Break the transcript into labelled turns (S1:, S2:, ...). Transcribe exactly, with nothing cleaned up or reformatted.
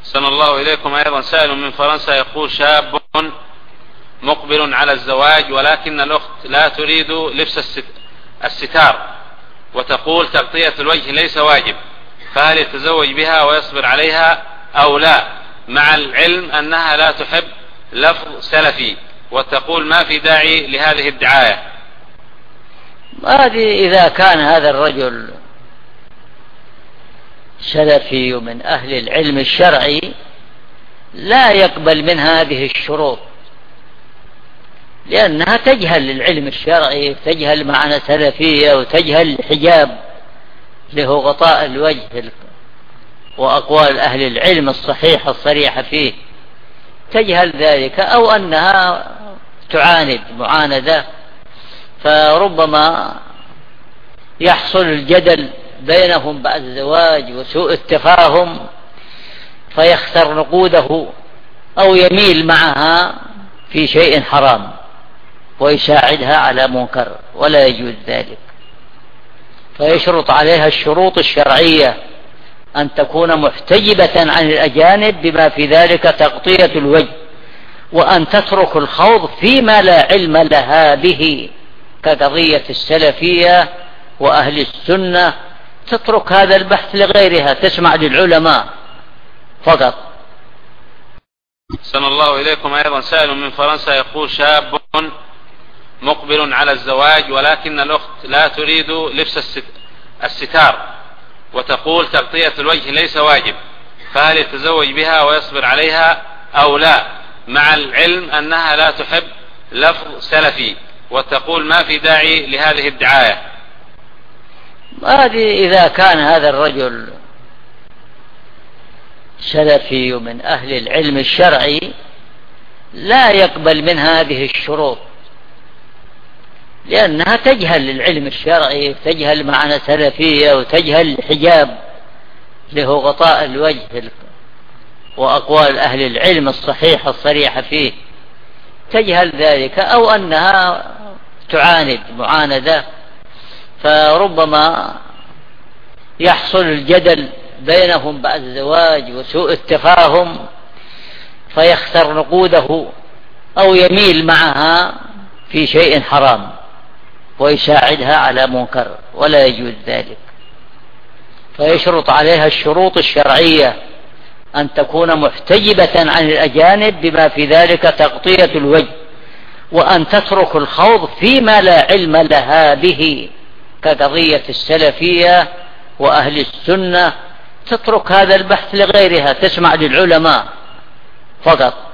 S1: أحسن الله إليكم. أيضا سائل من فرنسا يقول: شاب مقبل على الزواج ولكن الأخت لا تريد لبس الستار وتقول تغطية الوجه ليس واجب، فهل يتزوج بها ويصبر عليها أو لا، مع العلم أنها لا تحب لفظ سلفي وتقول ما في داعي لهذه الدعاية؟
S2: هذه إذا كان هذا الرجل سلفي من أهل العلم الشرعي لا يقبل من هذه الشروط، لأنها تجهل العلم الشرعي وتجهل معنى سلفية وتجهل الحجاب له غطاء الوجه وأقوال أهل العلم الصحيحة الصريحة فيه، تجهل ذلك، أو أنها تعاند معاندة، فربما يحصل الجدل بينهم بعد الزواج وسوء التفاهم فيخسر نقوده أو يميل معها في شيء حرام ويساعدها على منكر، ولا يجوز ذلك. فيشرط عليها الشروط الشرعية: أن تكون محتجبة عن الأجانب بما في ذلك تغطية الوجه، وأن تترك الخوض فيما لا علم لها به كقضية السلفية وأهل السنة، تترك هذا البحث لغيرها، تسمع للعلماء فقط.
S1: أحسن الله إليكم. أيضا سائل من فرنسا يقول: شاب مقبل على الزواج ولكن الأخت لا تريد لبس الستار وتقول تغطية الوجه ليس واجب، فهل يتزوج بها ويصبر عليها أو لا، مع العلم أنها لا تحب لفظ سلفي وتقول ما في داعي لهذه الدعاية؟
S2: هذه إذا كان هذا الرجل سلفي من أهل العلم الشرعي لا يقبل من هذه الشروط، لأنها تجهل العلم الشرعي وتجهل معنى سلفية وتجهل الحجاب له غطاء الوجه وأقوال أهل العلم الصحيحة الصريحة فيه، تجهل ذلك، أو أنها تعاند معاندة، فربما يحصل الجدل بينهم بعد الزواج وسوء التفاهم فيخسر نقوده أو يميل معها في شيء حرام ويساعدها على منكر، ولا يجوز ذلك. فيشرط عليها الشروط الشرعية: أن تكون محتجبة عن الأجانب بما في ذلك تغطية الوجه، وأن تترك الخوض فيما لا علم لها به كقضية السلفية وأهل السنة، تترك هذا البحث لغيرها، تسمع للعلماء فقط.